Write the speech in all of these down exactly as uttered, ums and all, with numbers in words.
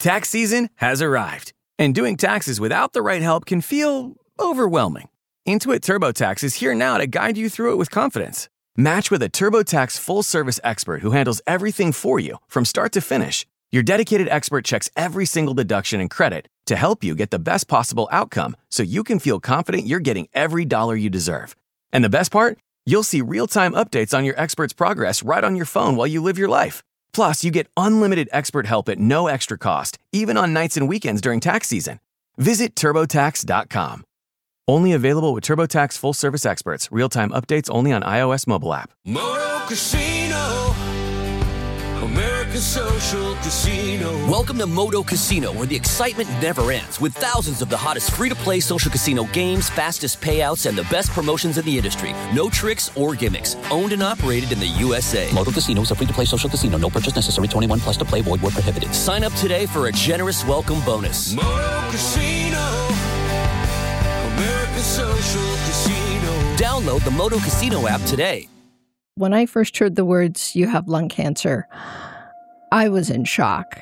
Tax season has arrived, and doing taxes without the right help can feel overwhelming. Intuit TurboTax is here now to guide you through it with confidence. Match with a TurboTax full-service expert who handles everything for you from start to finish. Your dedicated expert checks every single deduction and credit to help you get the best possible outcome so you can feel confident you're getting every dollar you deserve. And the best part? You'll see real-time updates on your expert's progress right on your phone while you live your life. Plus, you get unlimited expert help at no extra cost, even on nights and weekends during tax season. Visit TurboTax dot com. Only available with TurboTax full-service experts. Real-time updates only on iOS mobile app. Moto Casino, America's social casino. Welcome to Moto Casino, where the excitement never ends, with thousands of the hottest free-to-play social casino games, fastest payouts, and the best promotions in the industry. No tricks or gimmicks. Owned and operated in the U S A. Moto Casino is a free-to-play social casino. No purchase necessary. twenty-one plus to play. Void where prohibited. Sign up today for a generous welcome bonus. Moto Casino, America's social casino. Download the Moto Casino app today. When I first heard the words, "you have lung cancer," I was in shock.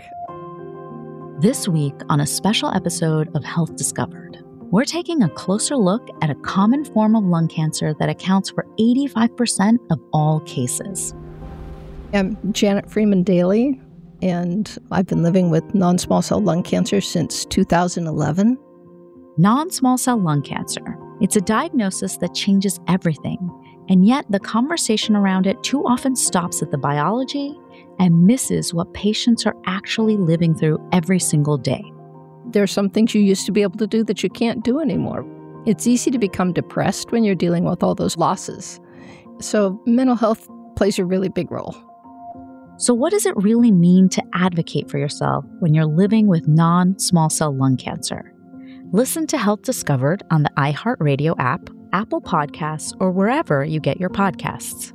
This week on a special episode of Health Discovered, we're taking a closer look at a common form of lung cancer that accounts for eighty-five percent of all cases. I'm Janet Freeman Daly, and I've been living with non-small cell lung cancer since two thousand eleven. Non-small cell lung cancer. It's a diagnosis that changes everything, and yet the conversation around it too often stops at the biology and misses what patients are actually living through every single day. There are some things you used to be able to do that you can't do anymore. It's easy to become depressed when you're dealing with all those losses. So mental health plays a really big role. So what does it really mean to advocate for yourself when you're living with non-small cell lung cancer? Listen to Health Discovered on the iHeartRadio app, Apple Podcasts, or wherever you get your podcasts.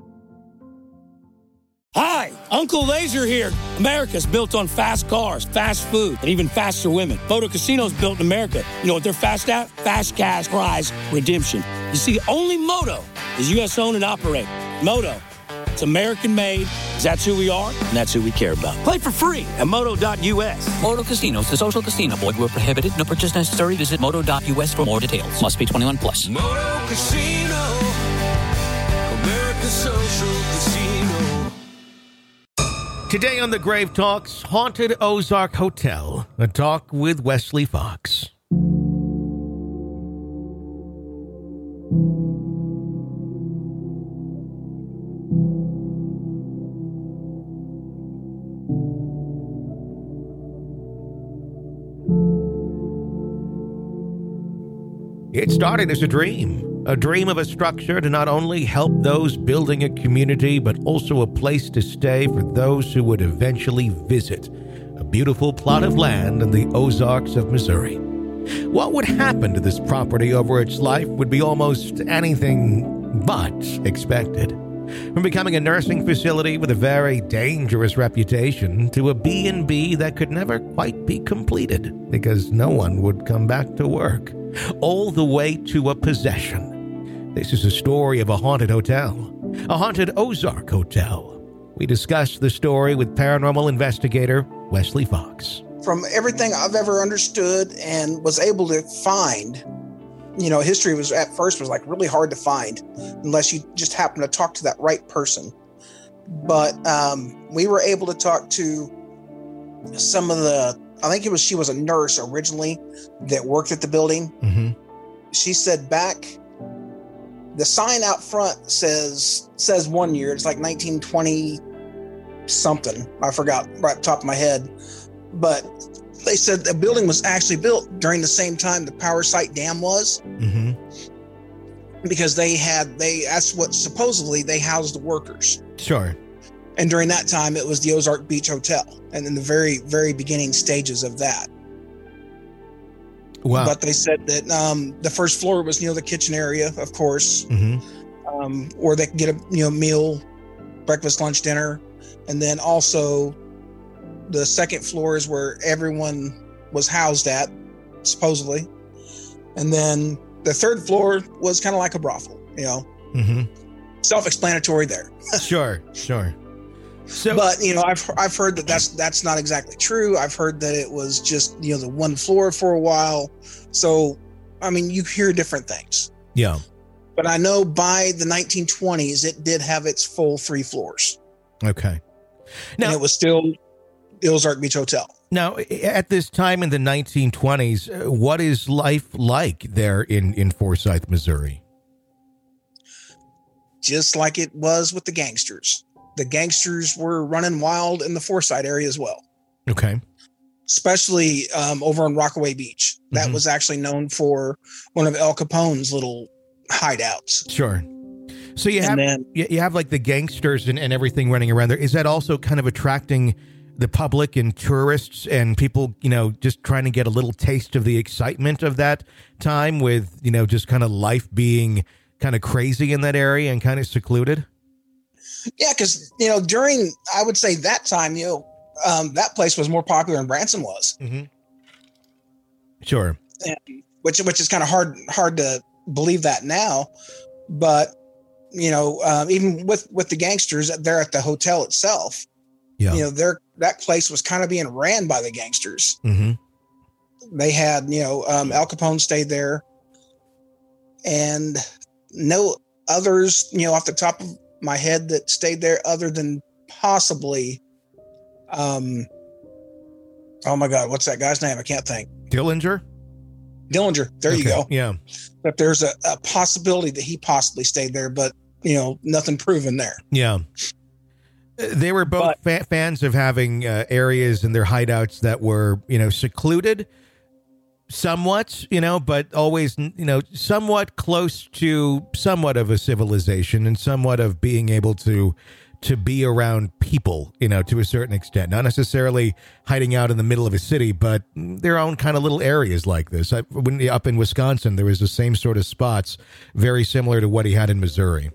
Hi, Uncle Laser here. America's built on fast cars, fast food, and even faster women. Moto Casino's built in America. You know what they're fast at? Fast cash prize redemption. You see, only Moto is U S owned and operated. Moto, it's American made, 'cause that's who we are, and that's who we care about. Play for free at moto dot U S. Moto Casino is the social casino. Void where prohibited. No purchase necessary. Visit moto dot U S for more details. Must be twenty-one plus. Moto Casino, America's social casino. Today on The Grave Talks, Haunted Ozark Hotel, a talk with Wesley Fox. It started as a dream, a dream of a structure to not only help those building a community, but also a place to stay for those who would eventually visit a beautiful plot of land in the Ozarks of Missouri. What would happen to this property over its life would be almost anything but expected. From becoming a nursing facility with a very dangerous reputation to a B and B that could never quite be completed because no one would come back to work, all the way to a possession. This is a story of a haunted hotel, a haunted Ozark hotel. We discussed the story with paranormal investigator Wesley Fox. From everything I've ever understood and was able to find, you know, history was at first was like really hard to find unless you just happen to talk to that right person. But um, we were able to talk to some of the, I think it was, she was a nurse originally that worked at the building. Mm-hmm. She said back, the sign out front says, says one year, it's like nineteen twenty something. I forgot right top of my head. But they said the building was actually built during the same time the Power Site Dam was. Mm-hmm. Because they had, they, that's what supposedly they housed the workers. Sure. And during that time, it was the Ozark Beach Hotel. And in the very, very beginning stages of that. Wow. But they said that um, the first floor was, you know, the kitchen area, of course, Mm-hmm. um, or they could get a, you know, meal, breakfast, lunch, dinner. And then also the second floor is where everyone was housed at, supposedly. And then the third floor was kind of like a brothel, you know. Mm-hmm. Self-explanatory there. Sure, sure. So, but you know, I've I've heard that that's that's not exactly true. I've heard that it was just, you know, the one floor for a while. So, I mean, you hear different things. Yeah. But I know by the nineteen twenties, it did have its full three floors. Okay. Now, and it was still Ozark Beach Hotel. Now, at this time in the nineteen twenties, uh, what is life like there in, in Forsyth, Missouri? Just like it was with the gangsters. The gangsters were running wild in the Forsyth area as well. Okay. Especially um, over on Rockaway Beach. That mm-hmm. was actually known for one of Al Capone's little hideouts. Sure. So you and have then, you have like the gangsters and, and everything running around there. Is that also kind of attracting the public and tourists and people, you know, just trying to get a little taste of the excitement of that time with, you know, just kind of life being kind of crazy in that area and kind of secluded? Yeah, because, you know, during, I would say that time, you know, um, that place was more popular than Branson was. Mm-hmm. Sure. And, which which is kind of hard hard to believe that now. But, you know, um, even with, with the gangsters there at the hotel itself, yeah. you know, they're, that place was kind of being ran by the gangsters. Mm-hmm. They had, you know, um, Al Capone stayed there. And no others, you know, off the top of my head that stayed there other than possibly, um, oh my God, what's that guy's name? I can't think. Dillinger? Dillinger. There okay. you go. Yeah. But there's a, a possibility that he possibly stayed there, but, you know, nothing proven there. Yeah. They were both but, fa- fans of having uh, areas in their hideouts that were, you know, secluded somewhat, you know, but always, you know, somewhat close to somewhat of a civilization and somewhat of being able to to be around people, you know, to a certain extent. Not necessarily hiding out in the middle of a city, but their own kind of little areas like this. I, when up in Wisconsin, there was the same sort of spots, very similar to what he had in Missouri.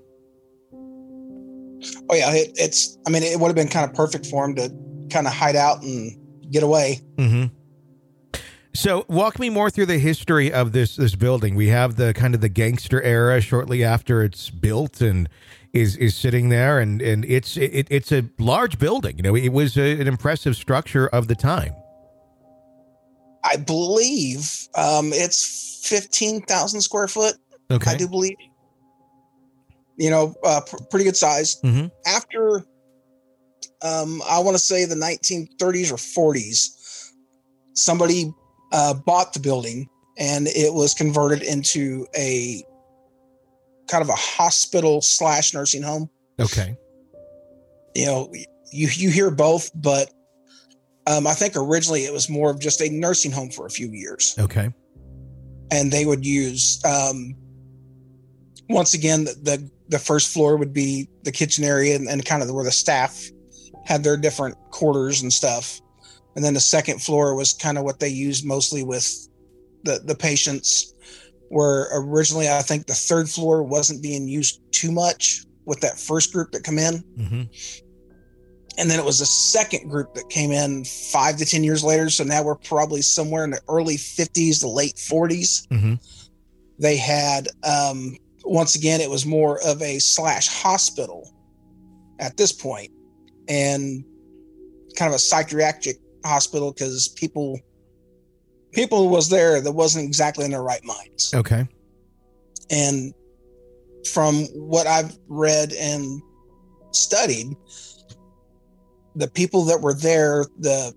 Oh, yeah, it, it's, I mean, it would have been kind of perfect for him to kind of hide out and get away. Mm-hmm. So walk me more through the history of this this building. We have the kind of the gangster era shortly after it's built and is is sitting there, and, and it's it, it's a large building. You know, it was a, an impressive structure of the time. I believe um, it's fifteen thousand square foot. Okay. I do believe. You know, uh, pr- pretty good size. Mm-hmm. After, um, I want to say the nineteen thirties or forties, somebody uh, bought the building and it was converted into a kind of a hospital slash nursing home. Okay. You know, you, you hear both, but um, I think originally it was more of just a nursing home for a few years. Okay. And they would use, um, once again, the, the the first floor would be the kitchen area and, and kind of where the staff had their different quarters and stuff. And then the second floor was kind of what they used mostly with the, the patients, where originally I think the third floor wasn't being used too much with that first group that come in. Mm-hmm. And then it was the second group that came in five to ten years later. So now we're probably somewhere in the early fifties to late forties. Mm-hmm. They had, um, once again, it was more of a slash hospital at this point, and kind of a psychiatric hospital because people, people was there that wasn't exactly in their right minds. Okay. And from what I've read and studied, the people that were there, the,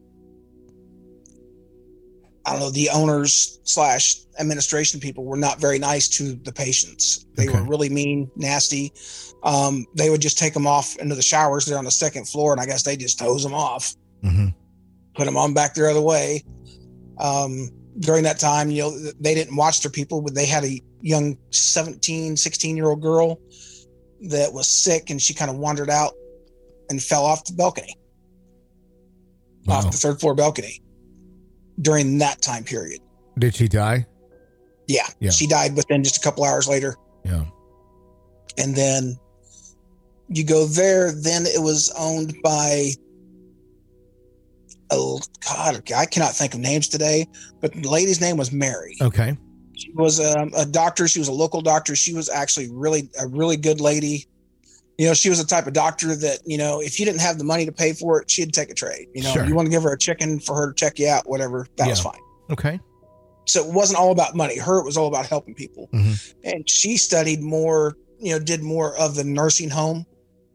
I don't know, the owners slash administration people were not very nice to the patients. They okay. were really mean, nasty. Um, they would just take them off into the showers there on the second floor, and I guess they just hose them off, mm-hmm. put them on back their other way. Um, during that time, you know, they didn't watch their people, but they had a young seventeen, sixteen year old girl that was sick, and she kind of wandered out and fell off the balcony, wow. off the third floor balcony. During that time period. Did she die? Yeah, yeah. She died within just a couple hours later. Yeah. And then you go there, then it was owned by, oh God, I cannot think of names today, but the lady's name was Mary. Okay. She was a, a doctor. She was a local doctor. She was actually really, a really good lady. You know, she was the type of doctor that, you know, if you didn't have the money to pay for it, she'd take a trade. You know, Sure. you want to give her a chicken for her to check you out, whatever, that Yeah. was fine. Okay. So it wasn't all about money. Her, it was all about helping people. Mhm. And she studied more, you know, did more of the nursing home.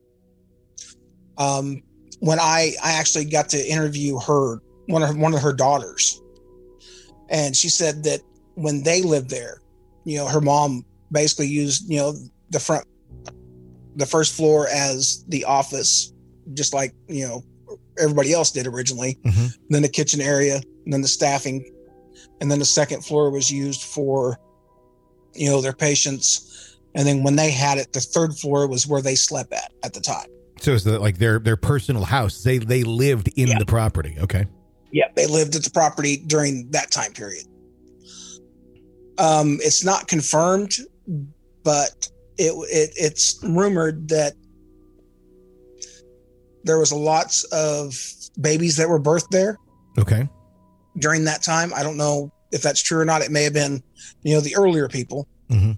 Um, when I, I actually got to interview her, one of her, one of her daughters, and she said that when they lived there, you know, her mom basically used, you know, the front, the first floor as the office, just like, you know, everybody else did originally. Mhm. Then the kitchen area, and then the staffing, and then the second floor was used for, you know, their patients. And then when they had it, the third floor was where they slept at at the time. So it's the, like their their personal house. They they lived in Yeah. the property. Okay. Yeah, they lived at the property during that time period. Um, it's not confirmed, but it, it it's rumored that there was lots of babies that were birthed there Okay. during that time. I don't know if that's true or not. It may have been, you know, the earlier people. Mhm.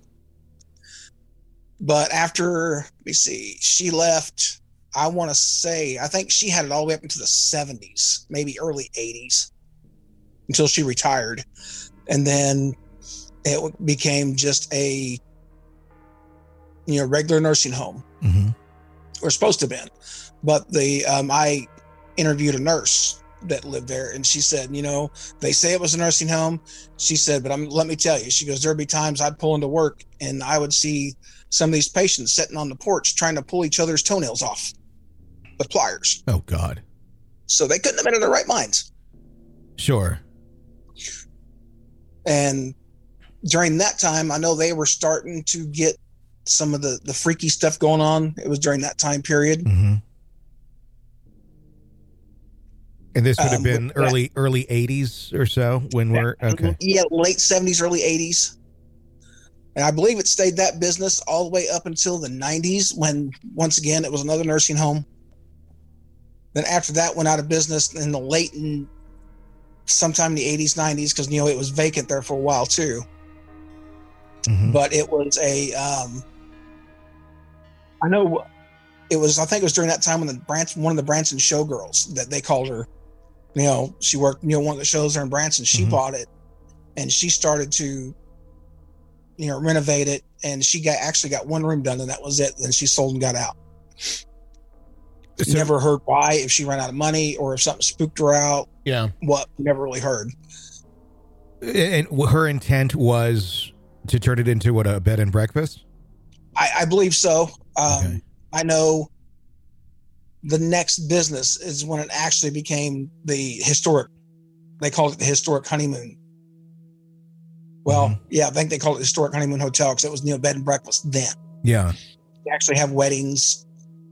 But after, let me see, she left, I want to say, I think she had it all the way up into the seventies, maybe early eighties, until she retired. And then it became just a, you know, regular nursing home. Mhm. Or supposed to have been. But the, um, I interviewed a nurse that lived there, and she said, you know, they say it was a nursing home. She said, but I'm, let me tell you, she goes, there'd be times I'd pull into work and I would see some of these patients sitting on the porch trying to pull each other's toenails off with pliers. Oh God. So they couldn't have been in their right minds. Sure. And during that time, I know they were starting to get some of the, the freaky stuff going on. It was during that time period. Mm-hmm. And this would have Um, been but- early early eighties or so when we're okay. Yeah, late seventies, early eighties. And I believe it stayed that business all the way up until the nineties, when once again it was another nursing home. Then after that went out of business in the late and sometime in the eighties, nineties, because you know it was vacant there for a while too. Mhm. But it was a um I know it was I think it was during that time when the Branson one of the Branson showgirls that they called her, you know, she worked, you know, one of the shows there in Branson, she Mhm. bought it and she started to, you know, renovate it, and she got actually got one room done and that was it. Then she sold and got out. So- Never heard why, if she ran out of money or if something spooked her out. Yeah. What, never really heard. And her intent was to turn it into what, a bed and breakfast? I, I believe so. Um, Okay. I know the next business is when it actually became the historic, they called it the historic honeymoon. Well, Mhm. yeah, I think they called it historic honeymoon hotel because it was, you know, bed and breakfast then. Yeah. They actually have weddings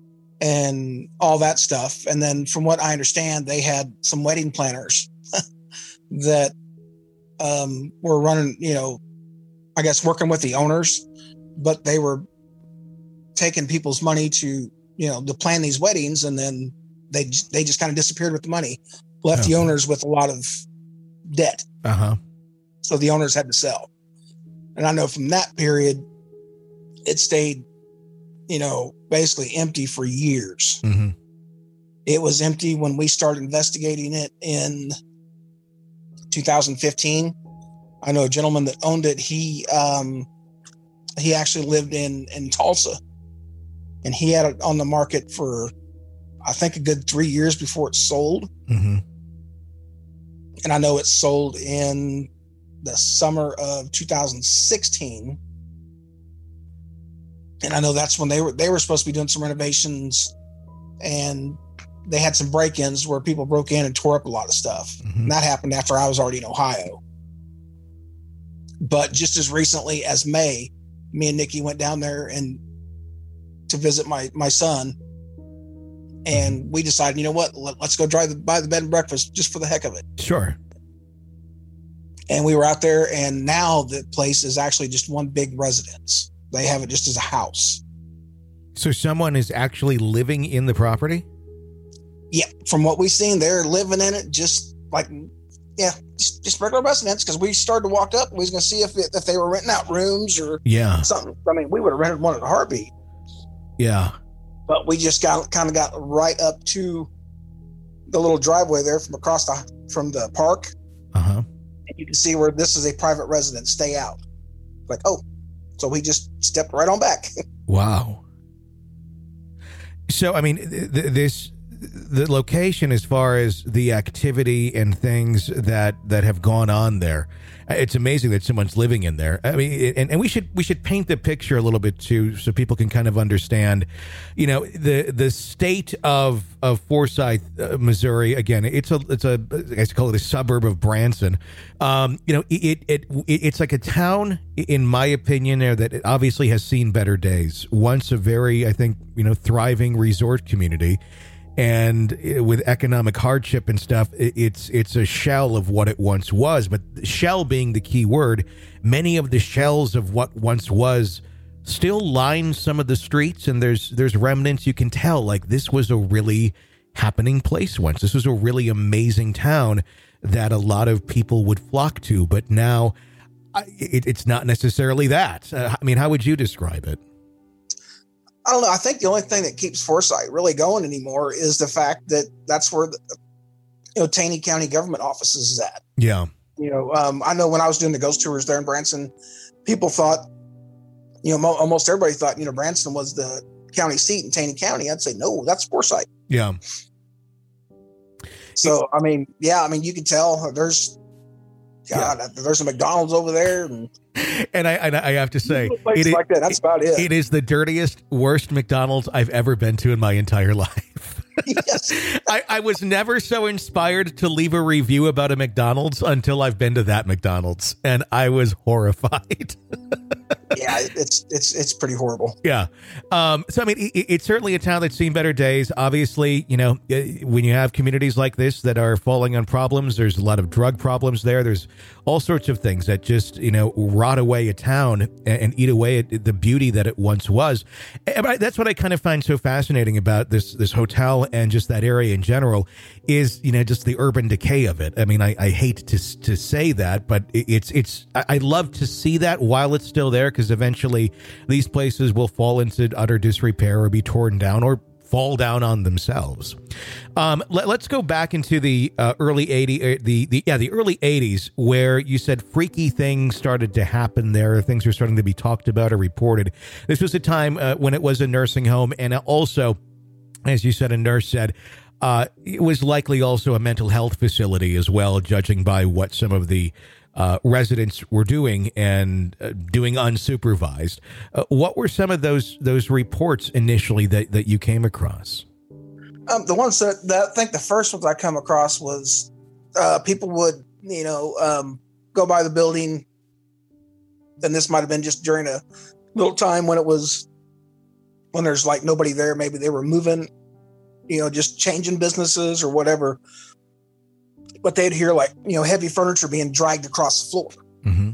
and all that stuff. And then from what I understand, they had some wedding planners that um, were running, you know, I guess working with the owners, but they were taking people's money to, you know, to plan these weddings. And then they, they just kind of disappeared with the money, left the Okay. owners with a lot of debt. Uh-huh. So the owners had to sell. And I know from that period, it stayed, you know, basically empty for years. Mm-hmm. It was empty when we started investigating it in two thousand fifteen. I know a gentleman that owned it. He, um, he actually lived in, in Tulsa, and he had it on the market for, I think, a good three years before it sold. Mm-hmm. And I know it sold in the summer of two thousand sixteen. And I know that's when they were they were supposed to be doing some renovations, and they had some break-ins where people broke in and tore up a lot of stuff. Mhm. And that happened after I was already in Ohio. But just as recently as May, me and Nikki went down there and to visit my my son, and we decided, you know what, Let, let's go drive the, by the bed and breakfast just for the heck of it. Sure. And we were out there, and now the place is actually just one big residence. They have it just as a house. So someone is actually living in the property? Yeah, from what we've seen, they're living in it just like, yeah, just, just regular residents. Because we started to walk up, we was going to see if it, if they were renting out rooms or Yeah. something. I mean, we would have rented one in a heartbeat. Yeah. But we just got kind of got right up to the little driveway there from across the from the park. Uh-huh. And you can see where this is a private residence. Stay out. Like, oh, so we just stepped right on back. Wow. So, I mean, th- th- this the location, as far as the activity and things that that have gone on there, it's amazing that someone's living in there. I mean, and, and we should we should paint the picture a little bit too, so people can kind of understand, you know, the the state of of Forsyth, uh, Missouri. Again, it's a it's a I guess call it a suburb of Branson. Um, you know, it, it it it's like a town, in my opinion, there that obviously has seen better days. Once a very, I think, you know, thriving resort community. And with economic hardship and stuff, it's it's a shell of what it once was. But shell being the key word, many of the shells of what once was still line some of the streets, and there's there's remnants. You can tell, like, this was a really happening place once. This was a really amazing town that a lot of people would flock to. But now it, it's not necessarily that. Uh, I mean, how would you describe it? I don't know. I think the only thing that keeps Forsyth really going anymore is the fact that that's where the, you know, Taney County government offices is at. Yeah. You know, um, I know when I was doing the ghost tours there in Branson, people thought, you know, mo- almost everybody thought, you know, Branson was the county seat in Taney County. I'd say, no, that's Forsyth. Yeah. So, I mean, yeah, I mean, you can tell there's, God, yeah. there's a McDonald's over there. And, and I and I have to say, it is, like that. That's about it. It is the dirtiest, worst McDonald's I've ever been to in my entire life. Yes. I, I was never so inspired to leave a review about a McDonald's until I've been to that McDonald's, and I was horrified. Yeah, it's it's it's pretty horrible. Yeah. Um, so, I mean, it, it's certainly a town that's seen better days. Obviously, you know, when you have communities like this that are falling on problems, there's a lot of drug problems there. There's all sorts of things that just, you know, rot away a town and, and eat away at the beauty that it once was. And that's what I kind of find so fascinating about this this hotel and just that area in general is, you know, just the urban decay of it. I mean, I, I hate to to say that, but it's it's I love to see that while it's still there, because eventually these places will fall into utter disrepair or be torn down or fall down on themselves. Um, let, let's go back into the uh, early eighties, uh, the, the, yeah, the early eighties, where you said freaky things started to happen there. Things were starting to be talked about or reported. This was a time uh, when it was a nursing home. And also, as you said, a nurse said, uh, it was likely also a mental health facility as well, judging by what some of the Uh, residents were doing and uh, doing unsupervised. Uh, what were some of those those reports initially that, that you came across? Um, the ones that, that I think the first ones I come across was uh, people would, you know, um, go by the building. Then this might have been just during a little time when it was when there's like nobody there. Maybe they were moving, you know, just changing businesses or whatever. But they'd hear, like, you know, heavy furniture being dragged across the floor. Mm-hmm.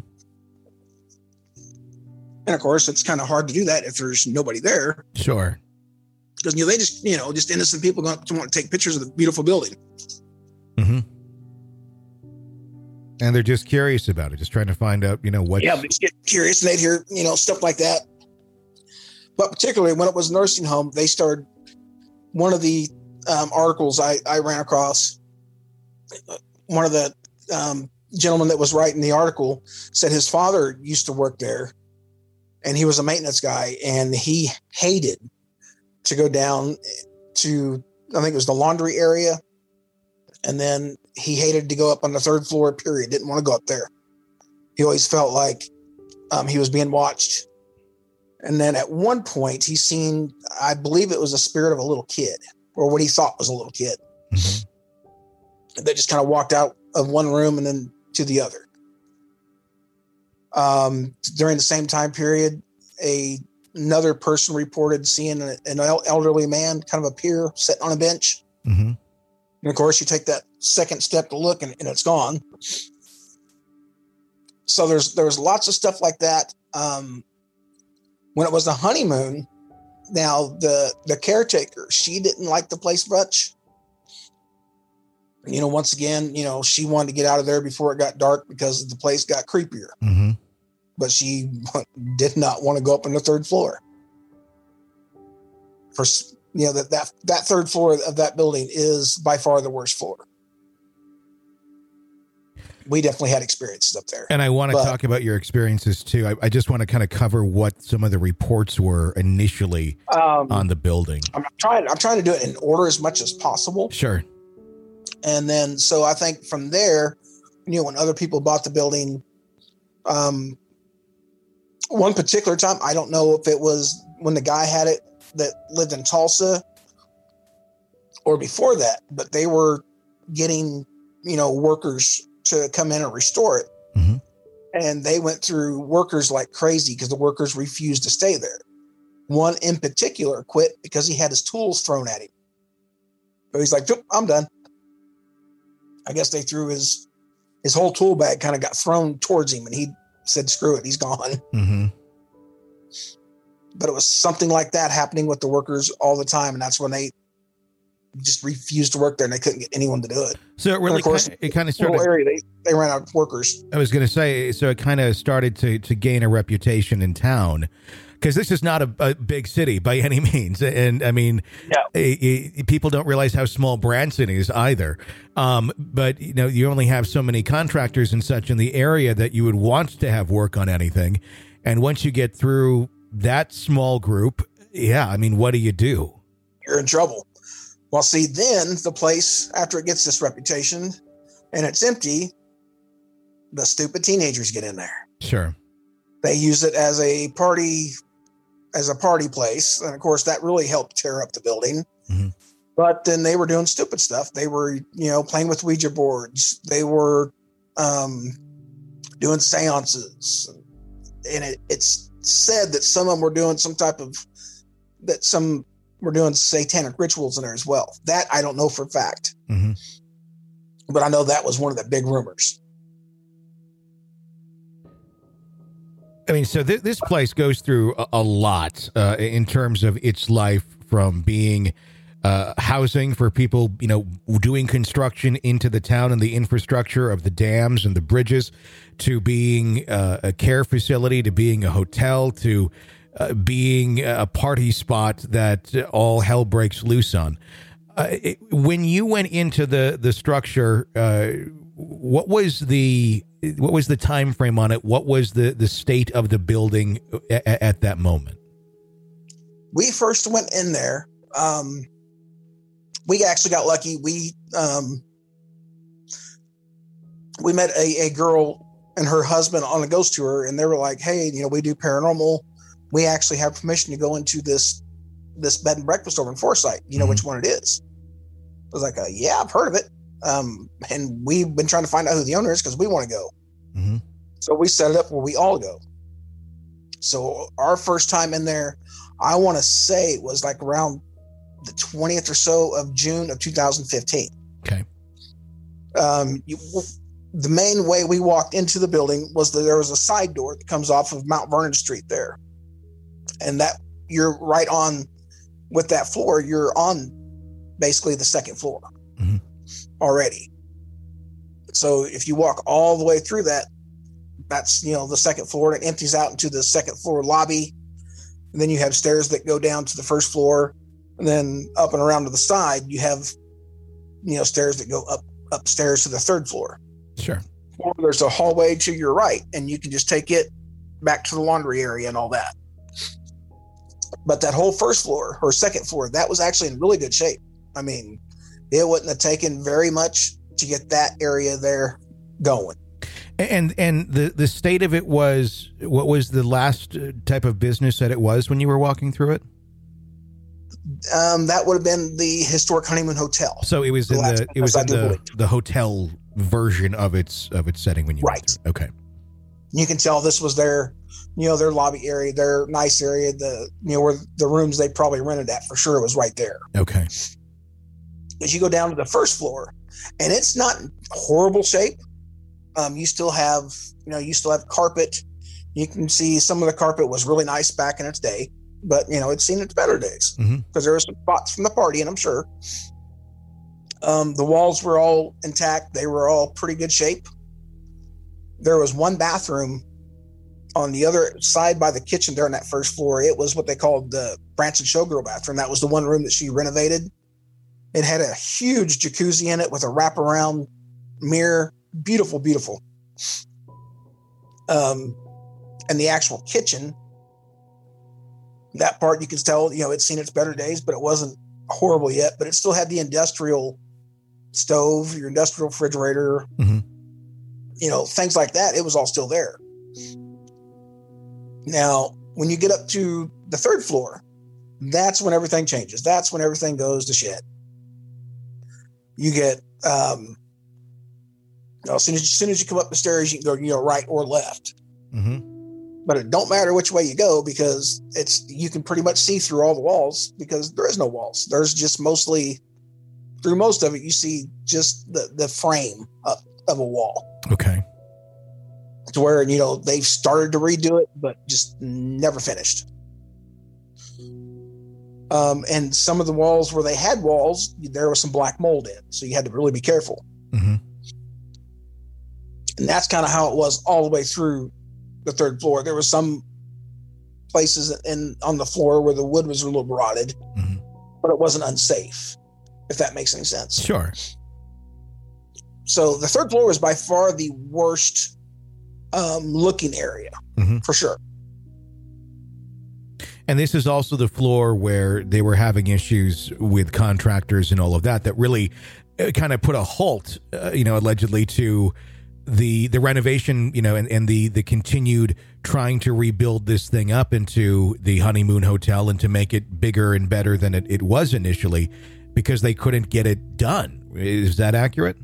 And of course, it's kind of hard to do that if there's nobody there. Sure. Because, you know, they just, you know, just innocent people going to want to take pictures of the beautiful building. Mm-hmm. And they're just curious about it, just trying to find out, you know, what. Yeah, they just get curious and they'd hear, you know, stuff like that. But particularly when it was a nursing home, they started, one of the um, articles I, I ran across, one of the um, gentlemen that was writing the article said his father used to work there and he was a maintenance guy, and he hated to go down to, I think it was the laundry area. And then he hated to go up on the third floor, period. Didn't want to go up there. He always felt like um, he was being watched. And then at one point he seen, I believe it was a spirit of a little kid, or what he thought was a little kid. Mm-hmm. They just kind of walked out of one room and then to the other. Um, during the same time period, a another person reported seeing a, an elderly man kind of appear sitting on a bench. Mm-hmm. And of course, you take that second step to look, and, and it's gone. So there's there's lots of stuff like that. Um, when it was the honeymoon, now the the caretaker, she didn't like the place much. You know, once again, you know, she wanted to get out of there before it got dark because the place got creepier. Mm-hmm. But she did not want to go up on the third floor. For you know, that, that, that third floor of that building is by far the worst floor. We definitely had experiences up there. And I want to but, talk about your experiences too. I, I just want to kind of cover what some of the reports were initially um, on the building. I'm trying, I'm trying to do it in order as much as possible. Sure. And then, so I think from there, you know, when other people bought the building, um, one particular time, I don't know if it was when the guy had it that lived in Tulsa or before that, but they were getting, you know, workers to come in and restore it. Mm-hmm. And they went through workers like crazy because the workers refused to stay there. One in particular quit because he had his tools thrown at him. So he's like, I'm done. I guess they threw his, his whole tool bag kind of got thrown towards him and he said, screw it. He's gone. Mm-hmm. But it was something like that happening with the workers all the time. And that's when they just refused to work there and they couldn't get anyone to do it. So it really, of course, kind of, it kind of started, area, they, they ran out of workers. I was going to say, so it kind of started to, to gain a reputation in town because this is not a, a big city by any means. And I mean, yeah. it, it, people don't realize how small Branson is either. Um, but you know, you only have so many contractors and such in the area that you would want to have work on anything. And once you get through that small group, yeah, I mean, what do you do? You're in trouble. Well, see, then the place, after it gets this reputation and it's empty, the stupid teenagers get in there. Sure. They use it as a party, as a party place. And of course, that really helped tear up the building. Mm-hmm. But then they were doing stupid stuff. They were, you know, playing with Ouija boards. They were um, doing seances. And it, it's said that some of them were doing some type of, that some, we're doing satanic rituals in there as well. That I don't know for a fact, mm-hmm. but I know that was one of the big rumors. I mean, so th- this place goes through a, a lot uh, in terms of its life, from being uh, housing for people, you know, doing construction into the town and the infrastructure of the dams and the bridges, to being uh, a care facility, to being a hotel, to Uh, being a party spot that all hell breaks loose on. Uh, it, when you went into the the structure, uh, what was the what was the time frame on it? What was the the state of the building a, at that moment? We first went in there. Um, we actually got lucky. We um, we met a, a girl and her husband on a ghost tour, and they were like, "Hey, you know, we do paranormal. We actually have permission to go into this this bed and breakfast over in Forsyth. You know mm-hmm. which one it is?" I was like, uh, "Yeah, I've heard of it." Um, and we've been trying to find out who the owner is because we want to go. Mm-hmm. So we set it up where we all go. So our first time in there, I want to say it was like around the twentieth or so of June of two thousand fifteen. Okay. Um, you, the main way we walked into the building was that there was a side door that comes off of Mount Vernon Street there. And that you're right on with that floor, you're on basically the second floor mm-hmm. already. So if you walk all the way through that, that's, you know, the second floor, and it empties out into the second floor lobby. And then you have stairs that go down to the first floor, and then up and around to the side, you have, you know, stairs that go up upstairs to the third floor. Sure. Or there's a hallway to your right, and you can just take it back to the laundry area and all that. But that whole first floor or second floor, that was actually in really good shape. I mean, it wouldn't have taken very much to get that area there going. And and the, the state of it was, what was the last type of business that it was when you were walking through it? Um, that would have been the Historic Honeymoon Hotel. So it was in the it was in the, the hotel version of its of its setting when you right. went through. Okay. You can tell this was their, you know, their lobby area, their nice area, the, you know, where the rooms they probably rented at for sure was right there. Okay. As you go down to the first floor, and it's not in horrible shape. Um, you still have, you know, you still have carpet. You can see some of the carpet was really nice back in its day, but you know, it's seen its better days because mm-hmm. there were some spots from the party, and I'm sure. Um, the walls were all intact. They were all pretty good shape. There was one bathroom on the other side by the kitchen there on that first floor, it was what they called the Branson Showgirl bathroom. That was the one room that she renovated. It had a huge jacuzzi in it with a wraparound mirror. Beautiful, beautiful. Um, and the actual kitchen, that part you can tell, you know, it's seen its better days, but it wasn't horrible yet. But it still had the industrial stove, your industrial refrigerator, mm-hmm. you know, things like that. It was all still there. Now, when you get up to the third floor, that's when everything changes. That's when everything goes to shit. You get, um, you know, as soon as, as soon as you come up the stairs, you can go, you know, right or left. Mm-hmm. But it don't matter which way you go because it's, you can pretty much see through all the walls because there is no walls. There's just mostly, through most of it, you see just the, the frame of, of a wall. Okay. To where, you know, they've started to redo it, but just never finished. Um, and some of the walls where they had walls, there was some black mold in. So you had to really be careful. Mm-hmm. And that's kind of how it was all the way through the third floor. There was some places in on the floor where the wood was a little rotted, mm-hmm. but it wasn't unsafe, if that makes any sense. Sure. So the third floor was by far the worst um, looking area, mm-hmm. for sure. And this is also the floor where they were having issues with contractors and all of that, that really uh, kind of put a halt, uh, you know, allegedly to the the renovation, you know, and, and the, the continued trying to rebuild this thing up into the Honeymoon Hotel and to make it bigger and better than it, it was initially because they couldn't get it done. Is that accurate?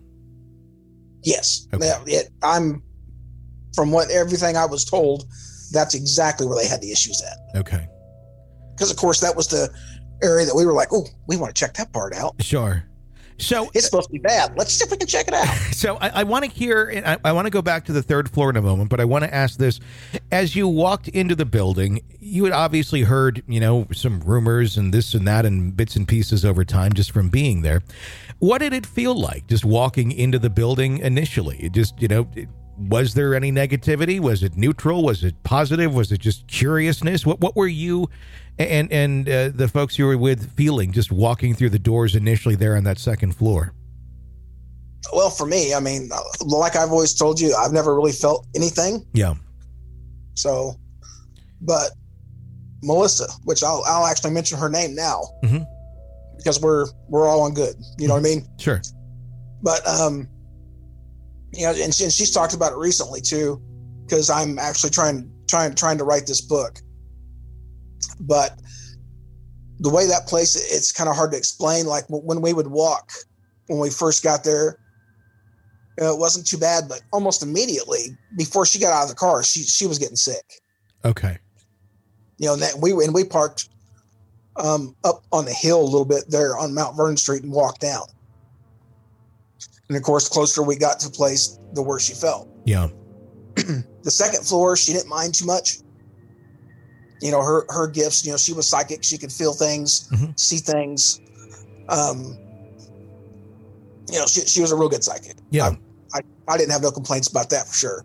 Yes. Okay. Now, it, I'm, from what everything I was told, that's exactly where they had the issues at. Okay. Because, of course, that was the area that we were like, oh, we want to check that part out. Sure. So it's supposed to be bad. Let's see if we can check it out. So I, I want to hear, and I, I want to go back to the third floor in a moment, but I want to ask this. As you walked into the building, you had obviously heard, you know, some rumors and this and that and bits and pieces over time just from being there. What did it feel like just walking into the building initially? It just, you know, it, was there any negativity? Was it neutral? Was it positive? Was it just curiousness? What what were you and and uh, the folks you were with feeling just walking through the doors initially there on that second floor? Well, for me, I mean, like I've always told you, I've never really felt anything. Yeah. So, but Melissa, which I'll I'll actually mention her name now, mm-hmm. because we're we're all on good. You know mm-hmm. what I mean? Sure. But um. You know, and, she, and she's talked about it recently too, because I'm actually trying, trying, trying to write this book. But the way that place, it's kind of hard to explain. Like when we would walk, when we first got there, you know, it wasn't too bad, but almost immediately before she got out of the car, she she was getting sick. Okay. You know, and that we and we parked um, up on the hill a little bit there on Mount Vernon Street and walked down. And of course, the closer we got to the place, the worse she felt. Yeah. The second floor, she didn't mind too much. You know, her, her gifts, you know, she was psychic. She could feel things, mm-hmm. see things. Um, you know, she, she was a real good psychic. Yeah. I, I, I didn't have no complaints about that for sure.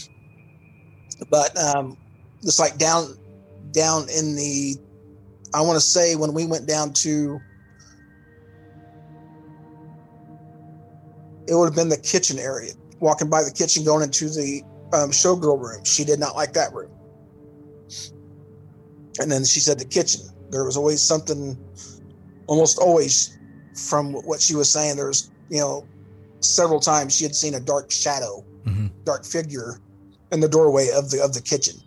But um, it's like down, down in the, I want to say when we went down to, it would have been the kitchen area, walking by the kitchen, going into the um, showgirl room. She did not like that room. And then she said the kitchen, there was always something, almost always from what she was saying, there was, you know, several times she had seen a dark shadow, mm-hmm. dark figure in the doorway of the, of the kitchen.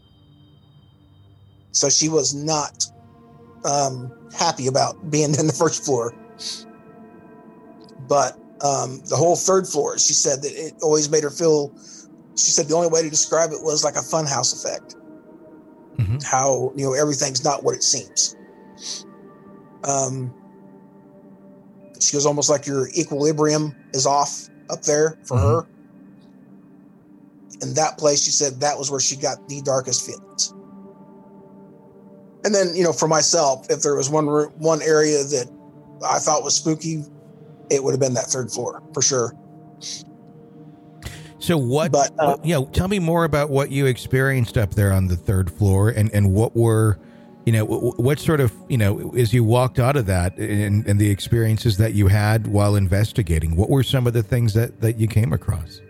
So she was not um, happy about being in the first floor. But Um, the whole third floor, she said that it always made her feel, she said the only way to describe it was like a funhouse effect. Mm-hmm. How, you know, everything's not what it seems. Um, she goes, almost like your equilibrium is off up there for mm-hmm. her. And that place, she said that was where she got the darkest feelings. And then, you know, for myself, if there was one room, one area that I thought was spooky, it would have been that third floor for sure. So what, But, uh, what, you know, tell me more about what you experienced up there on the third floor, and, and what were, you know, what sort of, you know, as you walked out of that and, and the experiences that you had while investigating, what were some of the things that, that you came across?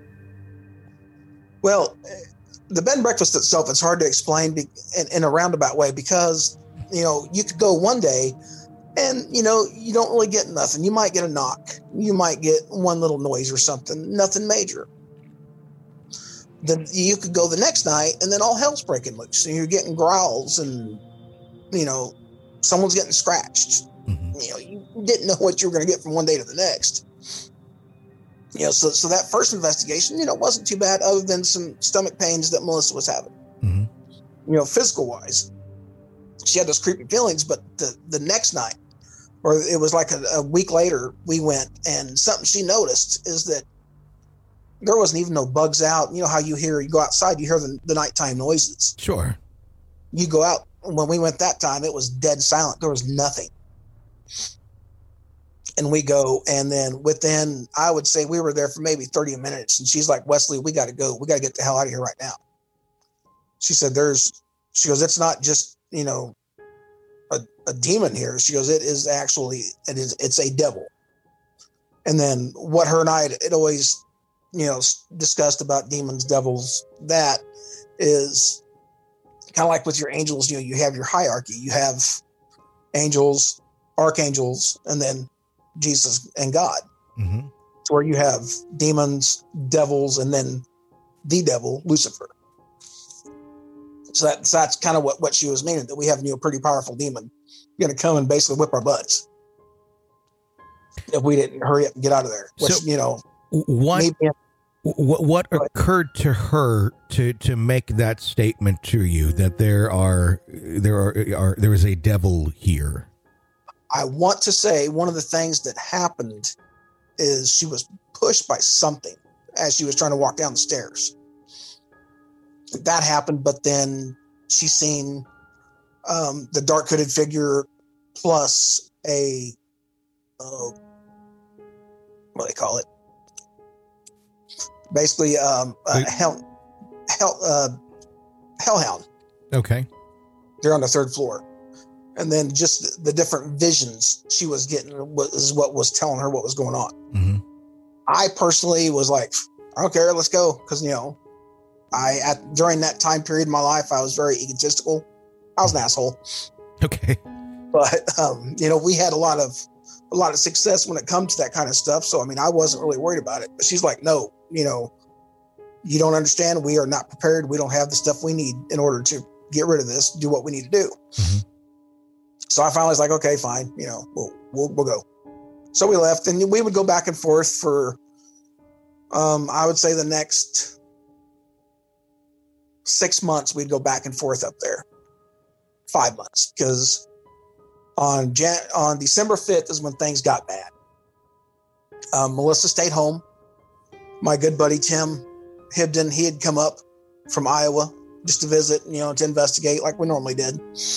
Well, the bed and breakfast itself, it's hard to explain be, in, in a roundabout way, because, you know, you could go one day and, you know, you don't really get nothing. You might get a knock. You might get one little noise or something, nothing major. Then you could go the next night and then all hell's breaking loose. And you're getting growls and, you know, someone's getting scratched. Mm-hmm. You know, you didn't know what you were going to get from one day to the next. You know, so so that first investigation, you know, wasn't too bad, other than some stomach pains that Melissa was having. Mm-hmm. You know, physical wise, she had those creepy feelings. But the the next night, or it was like a, a week later, we went, and something she noticed is that there wasn't even no bugs out. You know how you hear, you go outside, you hear the, the nighttime noises. Sure. You go out. When we went that time, it was dead silent. There was nothing. And we go, and then within, I would say we were there for maybe thirty minutes. And she's like, Wesley, we got to go. We got to get the hell out of here right now. She said, there's, she goes, it's not just, you know, a, a demon here. She goes, it is actually, it is, it's a devil. And then what her and I had, it always, you know, discussed about demons, devils, that is kind of like with your angels. You know, you have your hierarchy. You have angels, archangels, and then Jesus and God. Mm-hmm. So where you have demons, devils, and then the devil, Lucifer. So that, so that's kind of what, what she was meaning, that we have, you know, a pretty powerful demon going to come and basically whip our butts if we didn't hurry up and get out of there. Which, so, you know, what maybe, what, what occurred to her to to make that statement to you, that there are there are, are there is a devil here? I want to say one of the things that happened is she was pushed by something as she was trying to walk down the stairs. That happened, but then she seen um, the dark hooded figure plus a uh, what do they call it? Basically, um, a hell, hell, uh, hellhound. Okay. They're on the third floor. And then just the different visions she was getting was what was telling her what was going on. Mm-hmm. I personally was like, I don't care, let's go. Because, you know, I at during that time period in my life, I was very egotistical. I was an asshole. Okay. But, um, you know, we had a lot of a lot of success when it comes to that kind of stuff. So, I mean, I wasn't really worried about it. But she's like, no, you know, you don't understand. We are not prepared. We don't have the stuff we need in order to get rid of this, do what we need to do. Mm-hmm. So I finally was like, okay, fine. You know, we'll, we'll, we'll go. So we left, and we would go back and forth for, um, I would say the next six months, we'd go back and forth up there. Five months. Because on Jan- on December fifth is when things got bad. Um, Melissa stayed home. My good buddy, Tim Hibden, he had come up from Iowa just to visit, you know, to investigate like we normally did.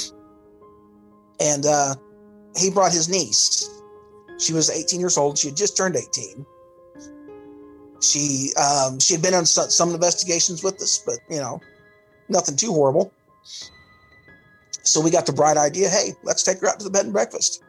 And uh, he brought his niece. She was eighteen years old. She had just turned eighteen. She um, she had been on some, some investigations with us, but, you know, nothing too horrible. So we got the bright idea, hey, let's take her out to the bed and breakfast.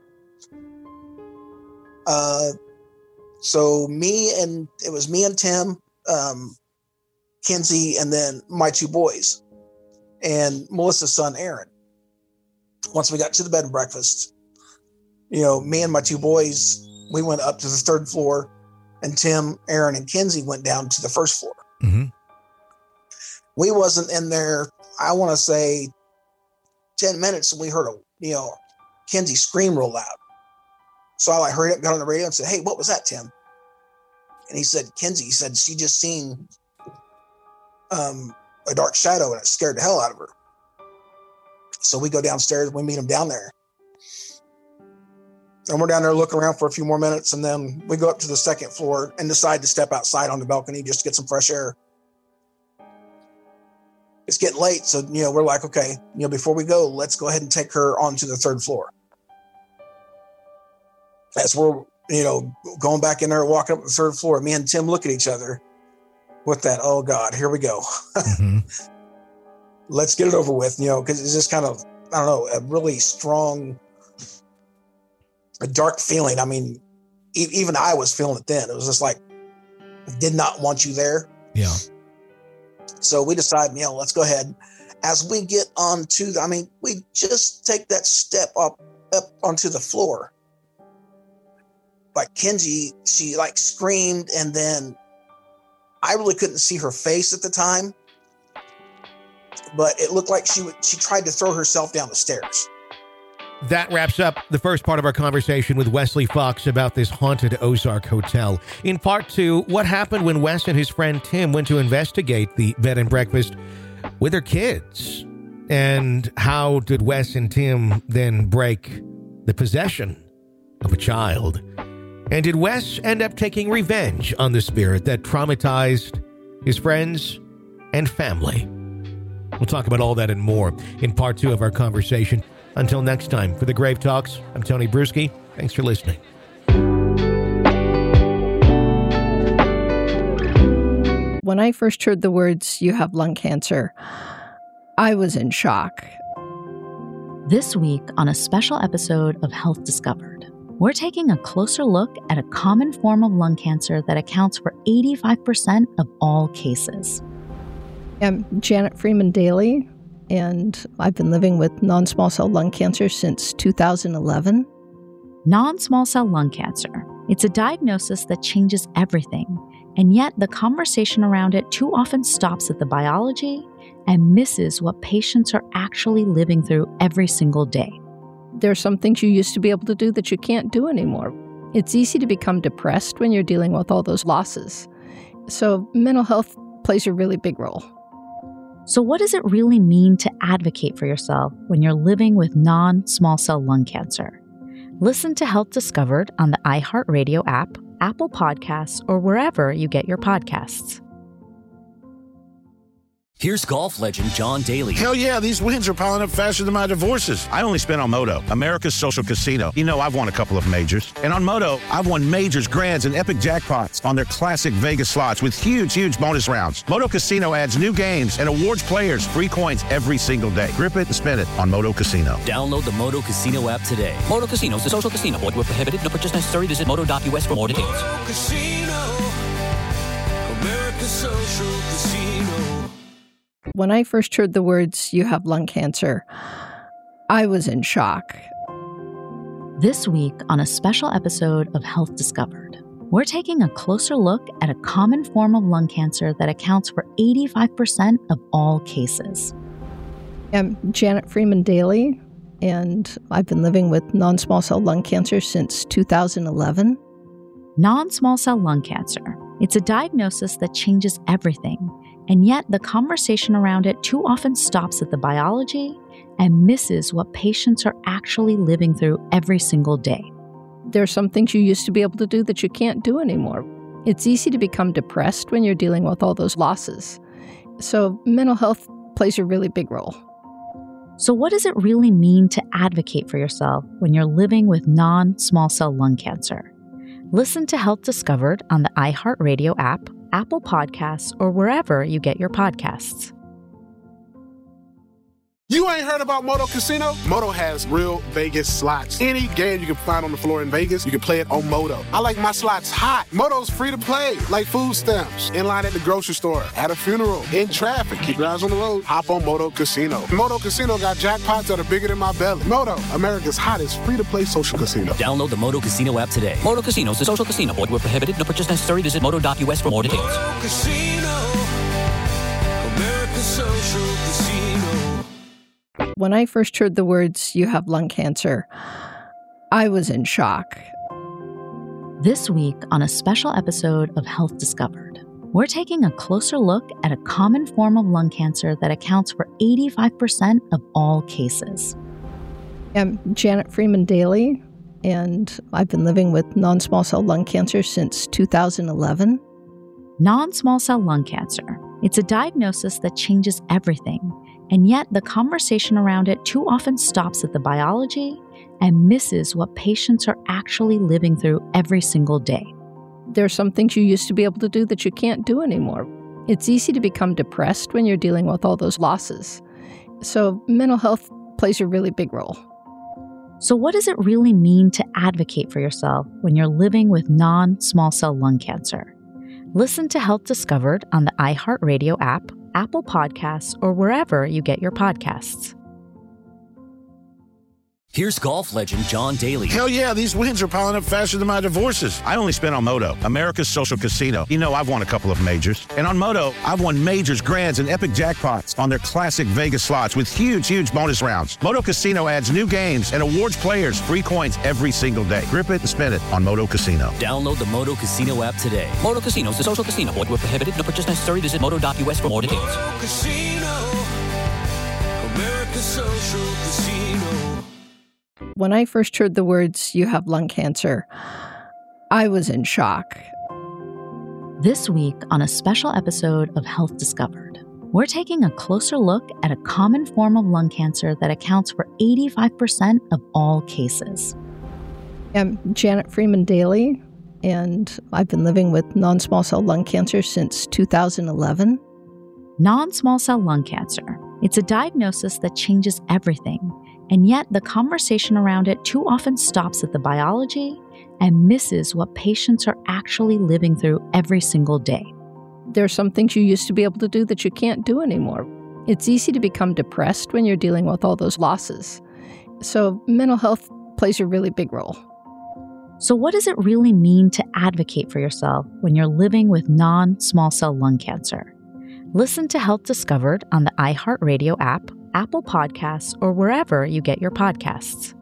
Uh, so me and, it was me and Tim, um, Kinsey, and then my two boys, and Melissa's son, Aaron. Once we got to the bed and breakfast, you know, me and my two boys, we went up to the third floor, and Tim, Aaron, and Kinsey went down to the first floor. Mm-hmm. We wasn't in there, I want to say, ten minutes, and we heard a, you know, Kinsey scream real loud. So I like hurried up, got on the radio and said, hey, what was that, Tim? And he said, Kinsey, he said, she just seen um, a dark shadow, and it scared the hell out of her. So we go downstairs, we meet him down there. And we're down there looking around for a few more minutes, and then we go up to the second floor and decide to step outside on the balcony just to get some fresh air. It's getting late, so, you know, we're like, okay, you know, before we go, let's go ahead and take her onto the third floor. As we're, you know, going back in there, walking up the third floor, me and Tim look at each other, with that, oh God, here we go. Mm-hmm. Let's get it over with, you know, because it's just kind of, I don't know, a really strong, a dark feeling. I mean, e- even I was feeling it then. It was just like, did not want you there. Yeah. So we decided, you know, let's go ahead. As we get onto, the, I mean, we just take that step up, up onto the floor. Like Kenji, she like screamed, and then I really couldn't see her face at the time, but it looked like she would, she tried to throw herself down the stairs. That wraps up the first part of our conversation with Wesley Fox about this haunted Ozark hotel. In part two, what happened when Wes and his friend Tim went to investigate the bed and breakfast with their kids? And how did Wes and Tim then break the possession of a child? And did Wes end up taking revenge on the spirit that traumatized his friends and family? We'll talk about all that and more in part two of our conversation. Until next time, for the Grave Talks, I'm Tony Bruschi. Thanks for listening. When I first heard the words, "you have lung cancer," I was in shock. This week on a special episode of Health Discovered, we're taking a closer look at a common form of lung cancer that accounts for eighty-five percent of all cases. I'm Janet Freeman Daly, and I've been living with non-small cell lung cancer since two thousand eleven. Non-small cell lung cancer. It's a diagnosis that changes everything, and yet the conversation around it too often stops at the biology and misses what patients are actually living through every single day. There are some things you used to be able to do that you can't do anymore. It's easy to become depressed when you're dealing with all those losses. So mental health plays a really big role. So what does it really mean to advocate for yourself when you're living with non-small cell lung cancer? Listen to Health Discovered on the iHeartRadio app, Apple Podcasts, or wherever you get your podcasts. Here's golf legend John Daly. Hell yeah, these wins are piling up faster than my divorces. I only spent on Moto, America's social casino. You know, I've won a couple of majors. And on Moto, I've won majors, grands, and epic jackpots on their classic Vegas slots with huge, huge bonus rounds. Moto Casino adds new games and awards players free coins every single day. Grip it and spin it on Moto Casino. Download the Moto Casino app today. Moto Casino is a social casino. Void where prohibited. No purchase necessary. Visit moto dot u s for more details. Moto Casino, America's social casino. When I first heard the words, "you have lung cancer," I was in shock. This week on a special episode of Health Discovered, we're taking a closer look at a common form of lung cancer that accounts for eighty-five percent of all cases. I'm Janet Freeman Daly, and I've been living with non-small cell lung cancer since two thousand eleven. Non-small cell lung cancer. It's a diagnosis that changes everything, and yet the conversation around it too often stops at the biology and misses what patients are actually living through every single day. There are some things you used to be able to do that you can't do anymore. It's easy to become depressed when you're dealing with all those losses. So mental health plays a really big role. So what does it really mean to advocate for yourself when you're living with non-small cell lung cancer? Listen to Health Discovered on the iHeartRadio app, Apple Podcasts, or wherever you get your podcasts. You ain't heard about Moto Casino? Moto has real Vegas slots. Any game you can find on the floor in Vegas, you can play it on Moto. I like my slots hot. Moto's free to play, like food stamps. In line at the grocery store, at a funeral, in traffic. Keep your eyes on the road. Hop on Moto Casino. Moto Casino got jackpots that are bigger than my belly. Moto, America's hottest free-to-play social casino. Download the Moto Casino app today. Moto Casino is a social casino. Void where prohibited. No purchase necessary. Visit moto dot u s for more details. Moto Casino, America's social casino. When I first heard the words, "you have lung cancer," I was in shock. This week on a special episode of Health Discovered, we're taking a closer look at a common form of lung cancer that accounts for eighty-five percent of all cases. I'm Janet Freeman Daly, and I've been living with non-small cell lung cancer since two thousand eleven. Non-small cell lung cancer. It's a diagnosis that changes everything, and yet the conversation around it too often stops at the biology and misses what patients are actually living through every single day. There are some things you used to be able to do that you can't do anymore. It's easy to become depressed when you're dealing with all those losses. So mental health plays a really big role. So what does it really mean to advocate for yourself when you're living with non-small cell lung cancer? Listen to Health Discovered on the iHeartRadio app, Apple Podcasts, or wherever you get your podcasts. Here's golf legend John Daly. Hell yeah, these wins are piling up faster than my divorces. I only spent on Moto, America's social casino. You know, I've won a couple of majors. And on Moto, I've won majors, grands, and epic jackpots on their classic Vegas slots with huge, huge bonus rounds. Moto Casino adds new games and awards players free coins every single day. Grip it and spin it on Moto Casino. Download the Moto Casino app today. Moto Casino is a social casino. Void where prohibited. No purchase necessary. Visit moto dot U S for more details. Moto Casino, America's social casino. When I first heard the words, "you have lung cancer," I was in shock. This week on a special episode of Health Discovered, we're taking a closer look at a common form of lung cancer that accounts for eighty-five percent of all cases. I'm Janet Freeman Daly, and I've been living with non-small cell lung cancer since two thousand eleven. Non-small cell lung cancer. It's a diagnosis that changes everything, and yet the conversation around it too often stops at the biology and misses what patients are actually living through every single day. There are some things you used to be able to do that you can't do anymore. It's easy to become depressed when you're dealing with all those losses. So mental health plays a really big role. So what does it really mean to advocate for yourself when you're living with non-small cell lung cancer? Listen to Health Discovered on the iHeartRadio app, Apple Podcasts, or wherever you get your podcasts.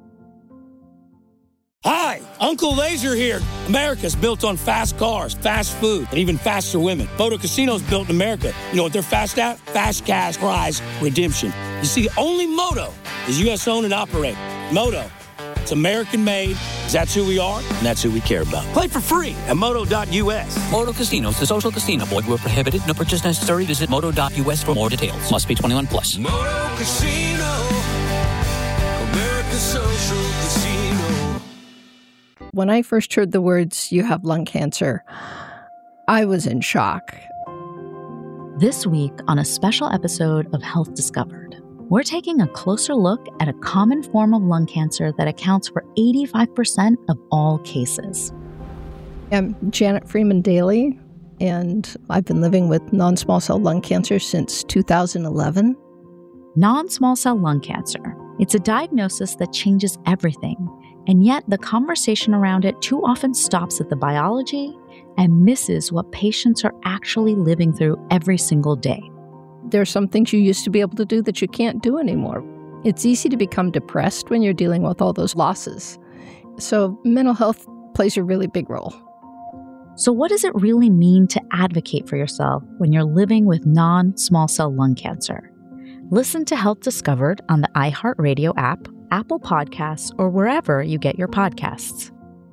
Hi, Uncle Laser here. America's built on fast cars, fast food, and even faster women. Moto Casino's built in America. You know what they're fast at? Fast cash prize redemption. You see, only Moto is U S owned and operated. Moto, it's American made. That's who we are, and that's who we care about. Play for free at moto dot U S. Moto Casino is a social casino. Void where prohibited. No purchase necessary. Visit moto dot U S for more details. Must be twenty-one plus. Moto Casino, America's social casino. When I first heard the words, "you have lung cancer," I was in shock. This week on a special episode of Health Discovered, we're taking a closer look at a common form of lung cancer that accounts for eighty-five percent of all cases. I'm Janet Freeman Daly, and I've been living with non-small cell lung cancer since two thousand eleven. Non-small cell lung cancer. It's a diagnosis that changes everything, and yet the conversation around it too often stops at the biology and misses what patients are actually living through every single day. There are some things you used to be able to do that you can't do anymore. It's easy to become depressed when you're dealing with all those losses. So mental health plays a really big role. So what does it really mean to advocate for yourself when you're living with non-small cell lung cancer? Listen to Health Discovered on the iHeartRadio app, Apple Podcasts, or wherever you get your podcasts.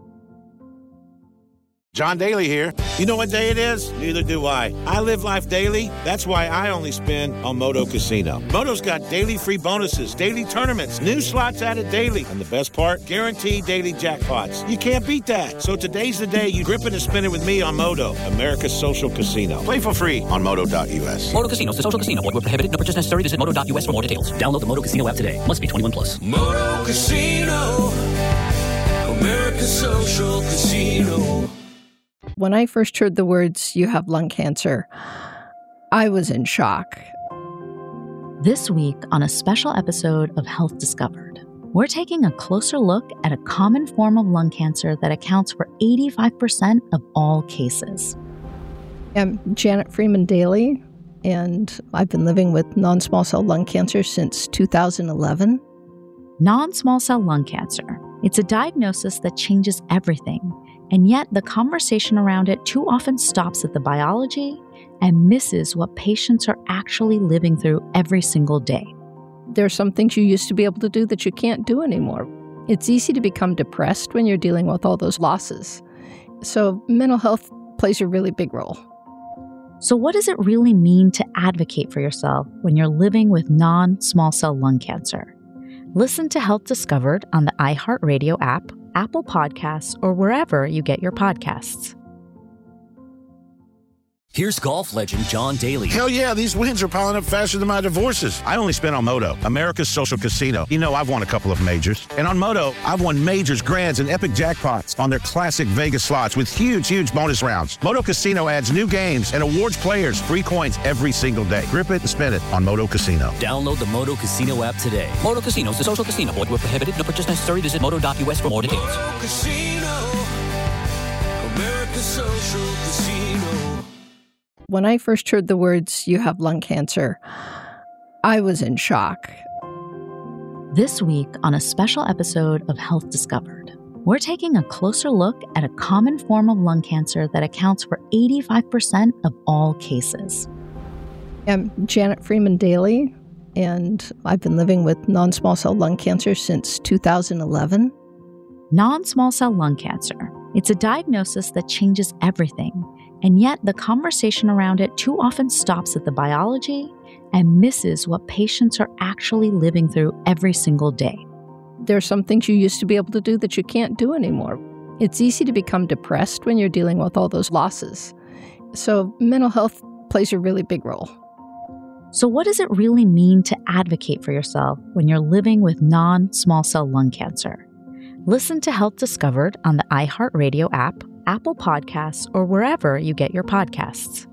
John Daly here. You know what day it is? Neither do I. I live life daily. That's why I only spin on Moto Casino. Moto's got daily free bonuses, daily tournaments, new slots added daily. And the best part? Guaranteed daily jackpots. You can't beat that. So today's the day you grip it and spin it with me on Moto, America's social casino. Play for free on moto dot U S. Moto Casino is a social casino. Void where prohibited. No purchase necessary. Visit moto dot U S for more details. Download the Moto Casino app today. Must be twenty-one plus. Moto Casino, America's social casino. When I first heard the words, "you have lung cancer," I was in shock. This week on a special episode of Health Discovered, we're taking a closer look at a common form of lung cancer that accounts for eighty-five percent of all cases. I'm Janet Freeman Daly, and I've been living with non-small cell lung cancer since two thousand eleven. Non-small cell lung cancer. It's a diagnosis that changes everything, and yet the conversation around it too often stops at the biology and misses what patients are actually living through every single day. There are some things you used to be able to do that you can't do anymore. It's easy to become depressed when you're dealing with all those losses. So mental health plays a really big role. So what does it really mean to advocate for yourself when you're living with non-small cell lung cancer? Listen to Health Discovered on the iHeartRadio app, Apple Podcasts, or wherever you get your podcasts. Here's golf legend John Daly. Hell yeah, these wins are piling up faster than my divorces. I only spent on Moto, America's social casino. You know, I've won a couple of majors. And on Moto, I've won majors, grands, and epic jackpots on their classic Vegas slots with huge, huge bonus rounds. Moto Casino adds new games and awards players free coins every single day. Grip it and spin it on Moto Casino. Download the Moto Casino app today. Moto Casino is a social casino. Void where prohibited. No purchase necessary. Visit moto dot U S for more details. Moto Casino, America's social casino. When I first heard the words, "you have lung cancer," I was in shock. This week on a special episode of Health Discovered, we're taking a closer look at a common form of lung cancer that accounts for eighty-five percent of all cases. I'm Janet Freeman Daly, and I've been living with non-small cell lung cancer since two thousand eleven. Non-small cell lung cancer. It's a diagnosis that changes everything, and yet the conversation around it too often stops at the biology and misses what patients are actually living through every single day. There are some things you used to be able to do that you can't do anymore. It's easy to become depressed when you're dealing with all those losses. So mental health plays a really big role. So what does it really mean to advocate for yourself when you're living with non-small cell lung cancer? Listen to Health Discovered on the iHeartRadio app, Apple Podcasts, or wherever you get your podcasts.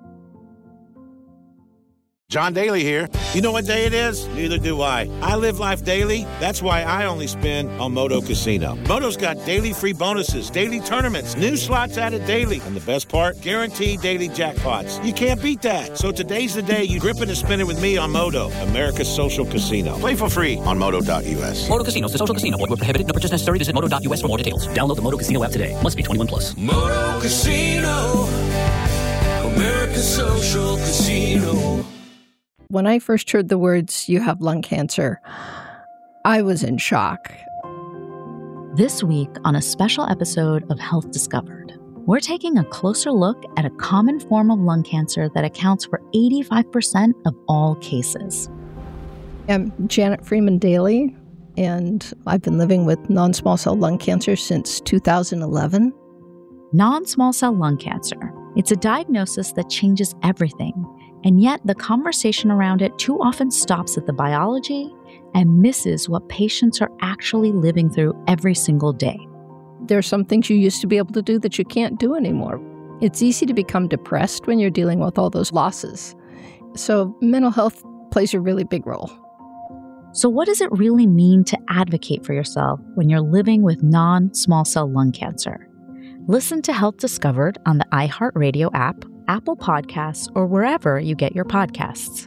John Daly here. You know what day it is? Neither do I. I live life daily. That's why I only spin on Moto Casino. Moto's got daily free bonuses, daily tournaments, new slots added daily, and the best part, guaranteed daily jackpots. You can't beat that. So today's the day you grip it and spin it with me on Moto, America's social casino. Play for free on moto dot U S. Moto Casino is a social casino. Void where prohibited. No purchase necessary. Visit moto dot U S for more details. Download the Moto Casino app today. Must be twenty-one plus. Moto Casino, America's social casino. When I first heard the words, "you have lung cancer," I was in shock. This week on a special episode of Health Discovered, we're taking a closer look at a common form of lung cancer that accounts for eighty-five percent of all cases. I'm Janet Freeman Daly, and I've been living with non-small cell lung cancer since two thousand eleven. Non-small cell lung cancer. It's a diagnosis that changes everything, and yet the conversation around it too often stops at the biology and misses what patients are actually living through every single day. There are some things you used to be able to do that you can't do anymore. It's easy to become depressed when you're dealing with all those losses. So mental health plays a really big role. So what does it really mean to advocate for yourself when you're living with non-small cell lung cancer? Listen to Health Discovered on the iHeartRadio app, Apple Podcasts, or wherever you get your podcasts.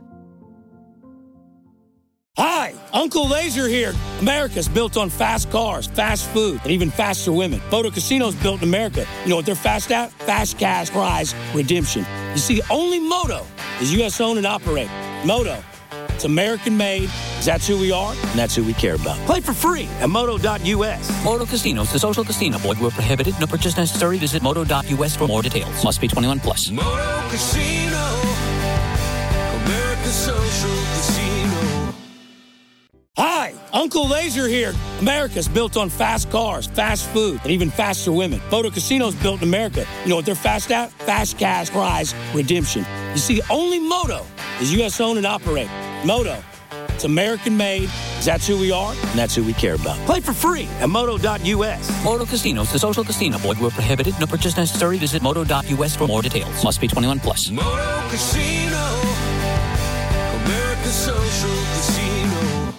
Hi, Uncle Laser here. America's built on fast cars, fast food, and even faster women. Moto Casino's built in America. You know what they're fast at? Fast cash prize redemption. You see, only Moto is U S owned and operated. Moto, it's American made, because that's who we are, and that's who we care about. Play for free at moto dot U S. Moto Casino is a social casino. Void where prohibited. No purchase necessary. Visit moto dot U S for more details. Must be twenty-one plus. Moto Casino, America's social casino. Hi, Uncle Laser here. America's built on fast cars, fast food, and even faster women. Moto Casino's built in America. You know what they're fast at? Fast cash prize redemption. You see, only Moto is U S owned and operated. Moto, it's American made, because that's who we are, and that's who we care about. Play for free at moto dot U S. Moto Casino is a social casino. Void where prohibited. No purchase necessary. Visit moto dot U S for more details. Must be twenty-one plus. Moto Casino, America's social casino.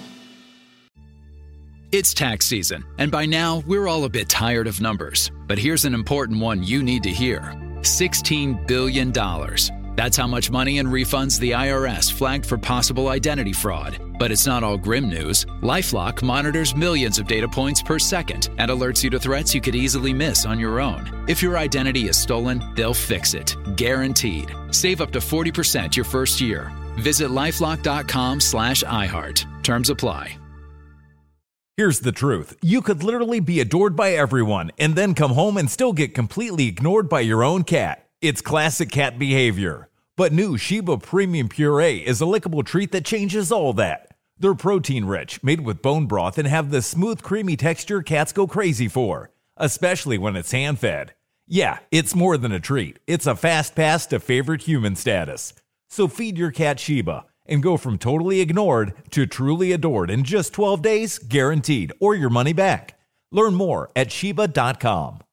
It's tax season, and by now, we're all a bit tired of numbers. But here's an important one you need to hear. sixteen billion dollars. That's how much money in refunds the I R S flagged for possible identity fraud. But it's not all grim news. LifeLock monitors millions of data points per second and alerts you to threats you could easily miss on your own. If your identity is stolen, they'll fix it. Guaranteed. Save up to forty percent your first year. Visit lifelock.com slash iHeart. Terms apply. Here's the truth. You could literally be adored by everyone and then come home and still get completely ignored by your own cat. It's classic cat behavior. But new Sheba Premium Puree is a lickable treat that changes all that. They're protein-rich, made with bone broth, and have the smooth, creamy texture cats go crazy for, especially when it's hand-fed. Yeah, it's more than a treat. It's a fast pass to favorite human status. So feed your cat Sheba and go from totally ignored to truly adored in just twelve days, guaranteed, or your money back. Learn more at Sheba dot com.